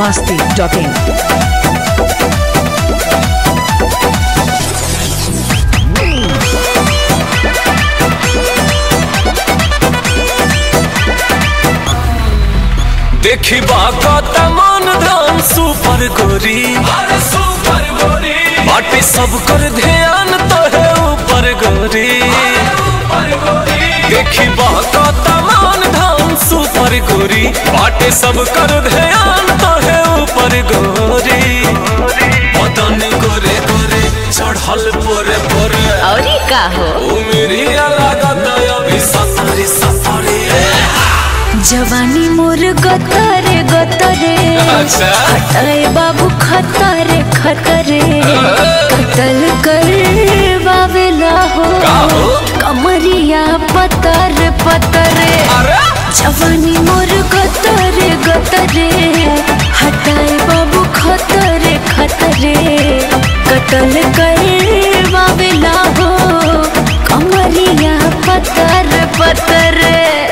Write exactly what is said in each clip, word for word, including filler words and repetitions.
Masti dot in. देखी बात मन ध्यान सुपर गोरी अरे सुपर गोरी बाटी सब कर ध्यान तो है ऊपर गोरी ऊपर गोरी देखी बात मन ध्यान सुपर गोरी बाटे सब कर ध्यान तो है ऊपर गोरी बदन गोरे गोरे चढ़ल पोरे पोरे और का हो ओ मेरी लागत अभी सफरी सफरी जवानी मोर गतरे गतरे अच्छा हटाए बाबू खतरे खतरे कतल कर बावेला हो कमरिया पतर पतरे जवानी मोर गतरे गतरे हटाए बाबू खतरे खतरे कतल कर बावेला हो कमरिया पतर पतरे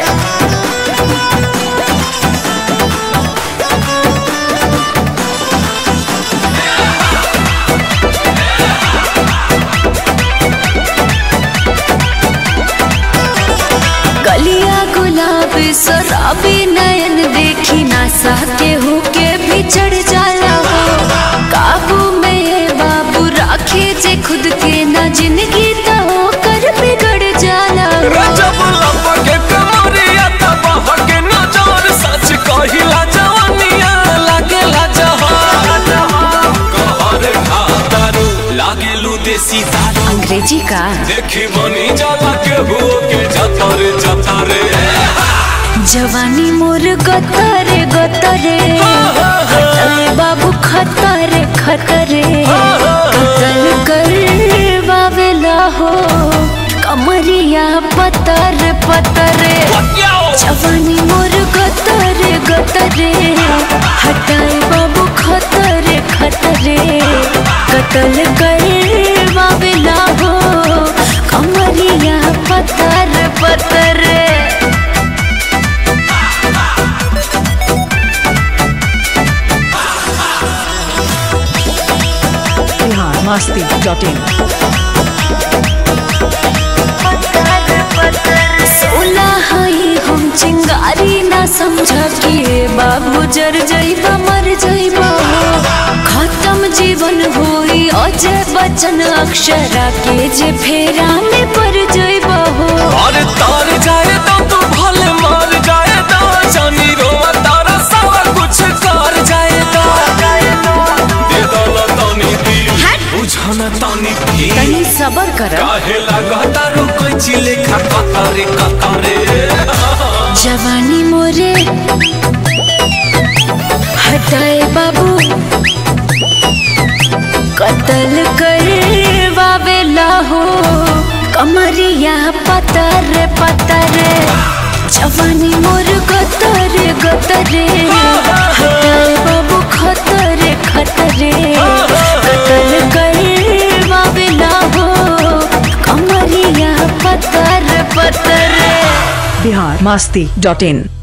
शराबी नयन देखी ना साके हो के भी चढ़ जाला हो काबू में बाबू राखे जे खुद के ना जिंदगी तो हो कर बिगड़ जाला जब लपके कमरिया तब हके नजर सच कहिला जवानिया लागेला जहान कहर खातारू लागेलू देसी दारू अंग्रेजी का देखी मनी जाला के हो के जतरे जतरे जवानी मोर गतरे गतरे हटाए बाबू खतरे खतरे कतल कर बावेला हो कमरिया पतर पतरे जवानी मोर गतरे गतरे हटाए बाबू खतरे खतरे कतल कर बावेला हो कमरिया पतर पतरे मस्ती डॉट इन। सोला हई हम चिंगारी ना समझा कि बाबू जर जाइबा मर जाइबा खत्म जीवन होई अजय बच्चन अक्षरा के जे फेरा में पड़ जाइबा हो और तार जाए तो तू भले मार जाए तो जानी रो तारा सब कुछ कर जाए तो दे दो तनी दिल बुझाना तनी भी तनी सबर कर काहे लागता रो कोई चिले खा कतारे कतारे जवानी मोरे हटाए बाबू कतल कर बावेला हो कमरिया पतर पतर जवानी मोर गतरे गतरे हटाए बाबू खतरे खतरे कतल कर बावेला हो कमरिया पतर पतर बिहार मस्ती डॉट इन।